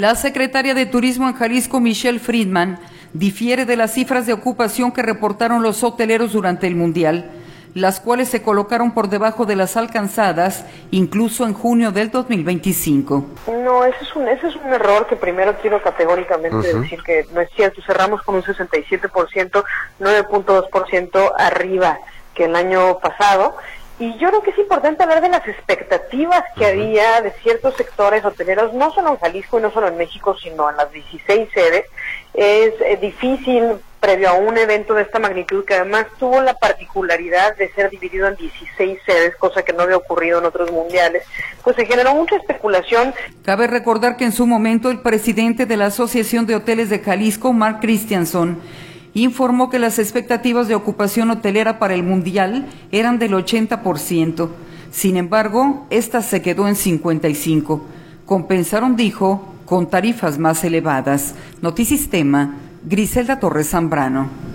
La secretaria de Turismo en Jalisco, Michelle Friedman, difiere de las cifras de ocupación que reportaron los hoteleros durante el Mundial, las cuales se colocaron por debajo de las alcanzadas incluso en junio del 2025. No, ese es un error que primero quiero categóricamente decir que no es cierto. Cerramos con un 67%, 9.2% arriba que el año pasado. Y yo creo que es importante hablar de las expectativas que había de ciertos sectores hoteleros, no solo en Jalisco y no solo en México, sino en las 16 sedes. Es difícil, previo a un evento de esta magnitud, que además tuvo la particularidad de ser dividido en 16 sedes, cosa que no había ocurrido en otros mundiales, pues se generó mucha especulación. Cabe recordar que en su momento el presidente de la Asociación de Hoteles de Jalisco, Mark Christianson, informó que las expectativas de ocupación hotelera para el Mundial eran del 80%. Sin embargo, esta se quedó en 55%. Compensaron, dijo, con tarifas más elevadas. Notisistema, Griselda Torres Zambrano.